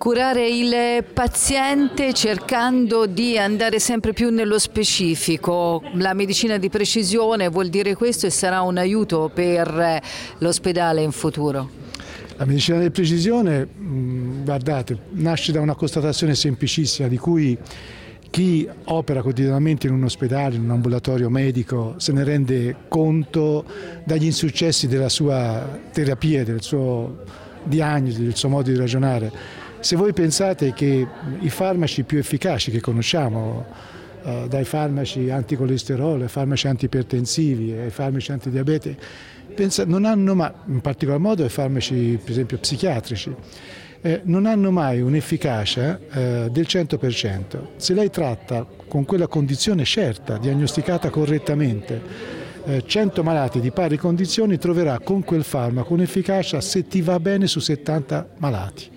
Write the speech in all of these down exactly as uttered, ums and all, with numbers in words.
Curare il paziente cercando di andare sempre più nello specifico. La medicina di precisione vuol dire questo e sarà un aiuto per l'ospedale in futuro? La medicina di precisione, guardate, nasce da una constatazione semplicissima di cui chi opera quotidianamente in un ospedale, in un ambulatorio medico, se ne rende conto dagli insuccessi della sua terapia, del suo diagnosi, del suo modo di ragionare. Se voi pensate che i farmaci più efficaci che conosciamo, eh, dai farmaci anticolesterolo ai farmaci antiipertensivi ai farmaci antidiabete, pensa, non hanno mai, in particolar modo i farmaci per esempio psichiatrici, eh, non hanno mai un'efficacia eh, del cento per cento. Se lei tratta con quella condizione certa, diagnosticata correttamente, eh, cento malati di pari condizioni, troverà con quel farmaco un'efficacia, se ti va bene, su settanta malati.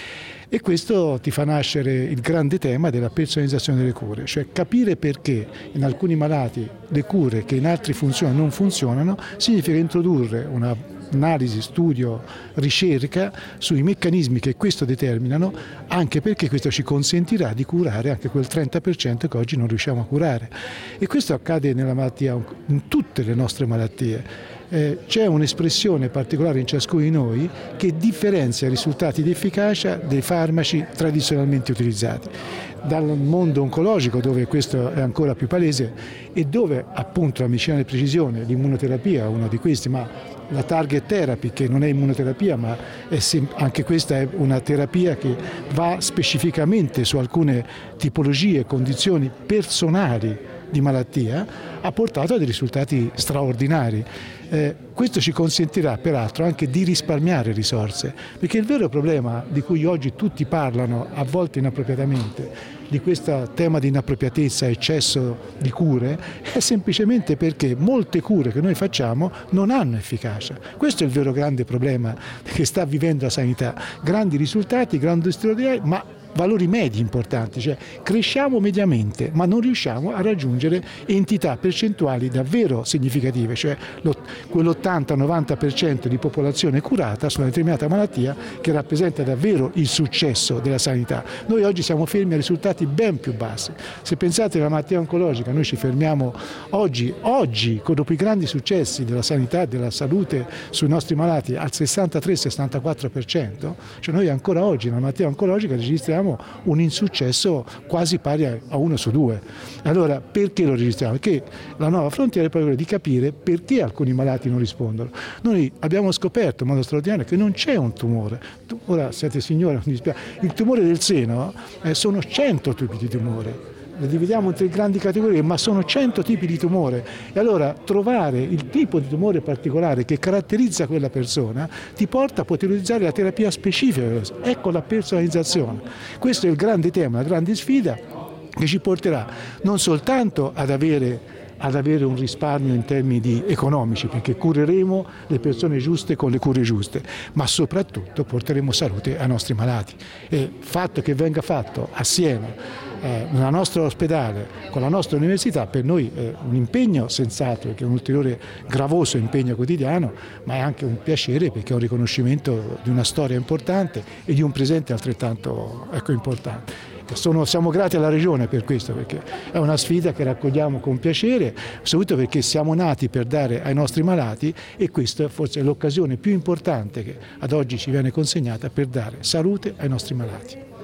E questo ti fa nascere il grande tema della personalizzazione delle cure, cioè capire perché in alcuni malati le cure che in altri funzionano non funzionano, significa introdurre una analisi, studio, ricerca sui meccanismi che questo determinano, anche perché questo ci consentirà di curare anche quel trenta per cento che oggi non riusciamo a curare. E questo accade nella malattia, in tutte le nostre malattie. Eh, c'è un'espressione particolare in ciascuno di noi che differenzia i risultati di efficacia dei farmaci tradizionalmente utilizzati. Dal mondo oncologico, dove questo è ancora più palese, e dove appunto la medicina di precisione, l'immunoterapia è uno di questi, ma la target therapy, che non è immunoterapia, ma è sem- anche questa è una terapia che va specificamente su alcune tipologie, condizioni personali di malattia, ha portato a dei risultati straordinari. Eh, questo ci consentirà peraltro anche di risparmiare risorse, perché il vero problema di cui oggi tutti parlano, a volte inappropriatamente, di questo tema di inappropriatezza, eccesso di cure, è semplicemente perché molte cure che noi facciamo non hanno efficacia. Questo è il vero grande problema che sta vivendo la sanità. Grandi risultati, grandi straordinari, ma valori medi importanti, cioè cresciamo mediamente ma non riusciamo a raggiungere entità percentuali davvero significative, cioè quell'ottanta novanta per cento di popolazione curata su una determinata malattia che rappresenta davvero il successo della sanità. Noi oggi siamo fermi a risultati ben più bassi. Se pensate alla malattia oncologica, noi ci fermiamo oggi, oggi dopo i grandi successi della sanità e della salute sui nostri malati al sessantatré sessantaquattro per cento, cioè noi ancora oggi nella malattia oncologica registriamo un insuccesso quasi pari a uno su due. Allora perché lo registriamo? Perché la nuova frontiera è proprio quella di capire perché alcuni malati non rispondono. Noi abbiamo scoperto in modo straordinario che non c'è un tumore. Ora siete signore, mi dispiace, il tumore del seno eh, sono cento tipi di tumore. Le dividiamo in tre grandi categorie, ma sono cento tipi di tumore, e allora trovare il tipo di tumore particolare che caratterizza quella persona ti porta a poter utilizzare la terapia specifica. Ecco la personalizzazione. Questo è il grande tema, la grande sfida che ci porterà non soltanto ad avere ad avere un risparmio in termini di economici, perché cureremo le persone giuste con le cure giuste, ma soprattutto porteremo salute ai nostri malati. E il fatto che venga fatto assieme eh, nel nostro ospedale con la nostra università, per noi è un impegno sensato, che è un ulteriore gravoso impegno quotidiano, ma è anche un piacere perché è un riconoscimento di una storia importante e di un presente altrettanto ecco, importante. Sono, siamo grati alla Regione per questo, perché è una sfida che raccogliamo con piacere, soprattutto perché siamo nati per dare ai nostri malati, e questa forse è l'occasione più importante che ad oggi ci viene consegnata per dare salute ai nostri malati.